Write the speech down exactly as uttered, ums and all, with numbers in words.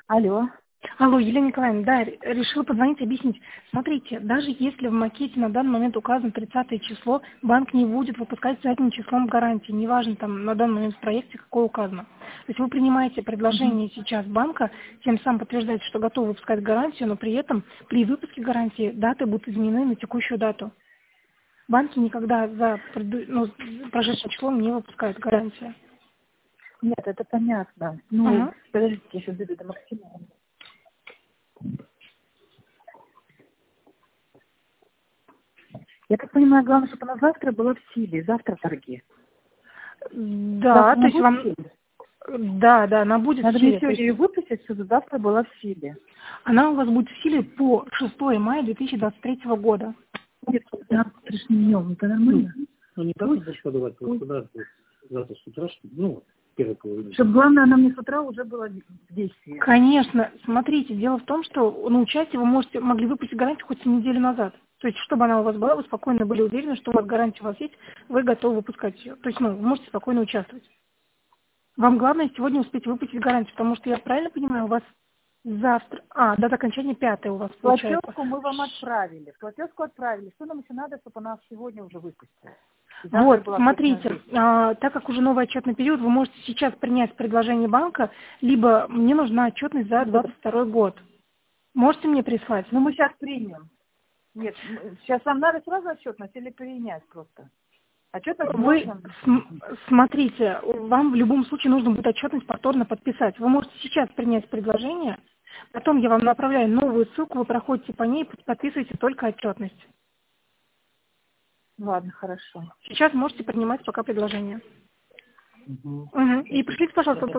Алло. Алло, Елена Николаевна, да, р- решила позвонить, объяснить. Смотрите, даже если в макете на данный момент указано тридцатое число, банк не будет выпускать с этим числом гарантии, неважно там на данный момент в проекте какое указано. То есть вы принимаете Мгм. предложение сейчас банка, тем самым подтверждаете, что готовы выпускать гарантию, но при этом при выпуске гарантии даты будут изменены на текущую дату. Банки никогда за преду- ну, прошедшим числом не выпускают гарантию. Нет, это понятно. Ну, Ага. подождите, я сейчас дойду до максимума. Я так понимаю, главное, чтобы она завтра была в силе. Завтра торги. Да, Завтра то она есть будет в вам... силе? Да, да, она будет Надо в мне силе. То сегодня есть ее выпустить, чтобы завтра была в силе. она у вас будет в силе по шестое мая две тысячи двадцать третьего года. Нет, завтрашним днем. Это нормально? Ну, не так будешь подавать, вот куда ты завтра с утра, что- ну, первой половине. Чтобы, главное, она мне с утра уже была в действии. Конечно, смотрите, дело в том, что на участие вы можете, могли выпустить гарантию хоть и неделю назад. То есть, чтобы она у вас была, вы спокойно были уверены, что у вас гарантия у вас есть, вы готовы выпускать ее. То есть, ну, вы можете спокойно участвовать. Вам главное сегодня успеть выпустить гарантию, потому что я правильно понимаю, у вас завтра... А, дата окончания пятая у вас получается. Платежку мы вам отправили. Платежку отправили. Что нам еще надо, чтобы она сегодня уже выпустила? И завтра Вот, была точно смотрите, здесь. а, так как уже новый отчетный период, вы можете сейчас принять предложение банка, либо мне нужна отчетность за двадцать второй год. Можете мне прислать? Ну, мы сейчас примем. Нет, м, сейчас вам надо сразу отчетность или принять просто? Отчетность Вы можно. см- смотрите, вам в любом случае нужно будет отчетность повторно подписать. Вы можете сейчас принять предложение, потом я вам направляю новую ссылку, вы проходите по ней, подписываете только отчетность. Ладно, хорошо. Сейчас можете принимать пока предложение. Мгм. Мгм. И пришлите, пожалуйста,